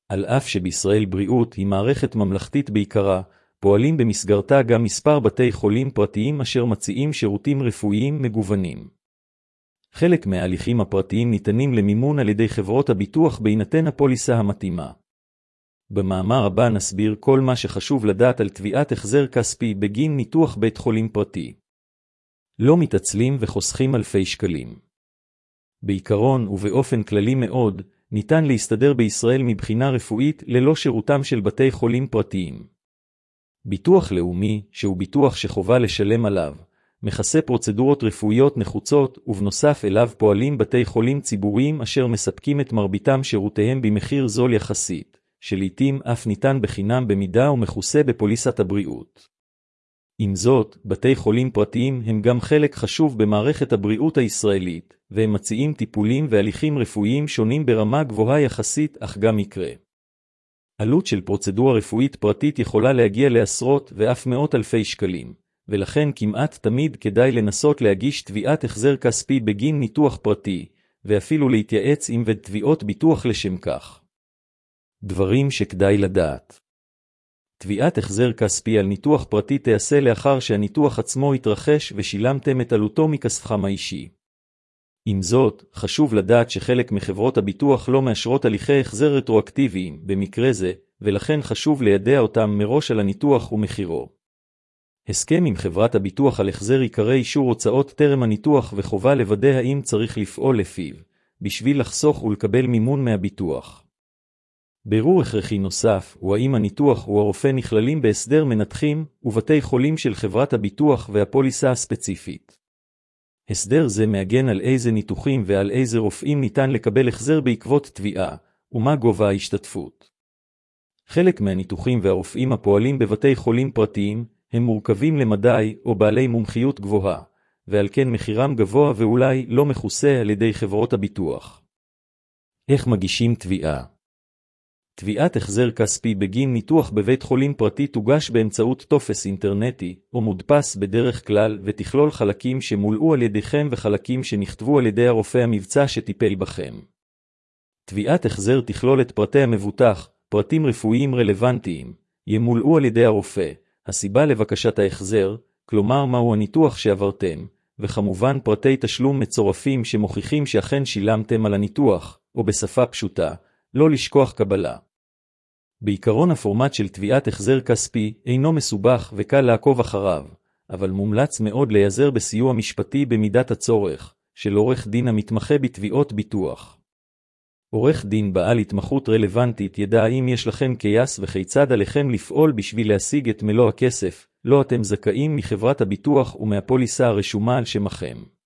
על אף שבישראל בריאות היא מערכת ממלכתית בעיקרה, פועלים במסגרתה גם מספר בתי חולים פרטיים אשר מציעים שירותים רפואיים מגוונים. חלק מההליכים הפרטיים ניתנים למימון על ידי חברות הביטוח בהינתן הפוליסה המתאימה. במאמר הבא נסביר כל מה שחשוב לדעת על תביעת החזר כספי בגין ניתוח בית חולים פרטי. לא מתעצלים וחוסכים אלפי שקלים. בעיקרון ובאופן כללי מאוד, ניתן להסתדר בישראל מבחינה רפואית ללא שירותם של בתי חולים פרטיים. ביטוח לאומי, שהוא ביטוח שחובה לשלם עליו, מכסה פרוצדורות רפואיות נחוצות, ובנוסף אליו פועלים בתי חולים ציבוריים אשר מספקים את מרביתם שירותיהם במחיר זול יחסית, שלעיתים אף ניתן בחינם במידה ומכוסה בפוליסת הבריאות. עם זאת, בתי חולים פרטיים הם גם חלק חשוב במערכת הבריאות הישראלית, והם מציעים טיפולים והליכים רפואיים שונים ברמה גבוהה יחסית, אך גם מקרה. עלות של פרוצדורה רפואית פרטית יכולה להגיע לעשרות ואף מאות אלפי שקלים, ולכן כמעט תמיד כדאי לנסות להגיש תביעת החזר כספי בגין ניתוח פרטי, ואפילו להתייעץ עם תביעות ביטוח לשם כך. דברים שכדאי לדעת. תביעת החזר כספי על ניתוח פרטי תיעשה לאחר שהניתוח עצמו יתרחש ושילמתם את עלותו מכספכם האישי. עם זאת, חשוב לדעת שחלק מחברות הביטוח לא מאשרות הליכי החזר רטרואקטיביים במקרה זה, ולכן חשוב לידע אותם מראש על הניתוח ומחירו. הסכם עם חברת הביטוח על החזר יקרא אישור הוצאות טרם הניתוח וחובה לוודא האם צריך לפעול לפיו, בשביל לחסוך ולקבל מימון מהביטוח. בירור הכרחי נוסף הוא האם הניתוח או הרופא נכללים בהסדר מנתחים ובתי חולים של חברת הביטוח והפוליסה הספציפית. הסדר זה מעגן על איזה ניתוחים ועל איזה רופאים ניתן לקבל החזר בעקבות תביעה, ומה גובה ההשתתפות. חלק מהניתוחים והרופאים הפועלים בבתי חולים פרטיים הם מורכבים למדי או בעלי מומחיות גבוהה, ועל כן מחירם גבוה ואולי לא מכוסה על ידי חברות הביטוח. איך מגישים תביעה? תביעת החזר כספי בגין ניתוח בבית חולים פרטי תוגש באמצעות טופס אינטרנטי או מודפס בדרך כלל ותכלול חלקים שמולאו על ידיכם וחלקים שנכתבו על ידי הרופא המבצע שטיפל בכם. תביעת החזר תכלול את פרטי המבוטח, פרטים רפואיים רלוונטיים, ימולאו על ידי הרופא, הסיבה לבקשת ההחזר, כלומר מהו הניתוח שעברתם, וכמובן פרטי תשלום מצורפים שמוכיחים שאכן שילמתם על הניתוח, או בשפה פשוטה, לא לשכוח קבלה. בעיקרון הפורמט של תביעת החזר כספי אינו מסובך וקל לעקוב אחריו, אבל מומלץ מאוד להיעזר בסיוע משפטי במידת הצורך, של עורך דין המתמחה בתביעות ביטוח. עורך דין בעל התמחות רלוונטית ידע האם יש לכם קייס וכיצד עליכם לפעול בשביל להשיג את מלוא הכסף, לא אתם זכאים מחברת הביטוח ומהפוליסה הרשומה על שמכם.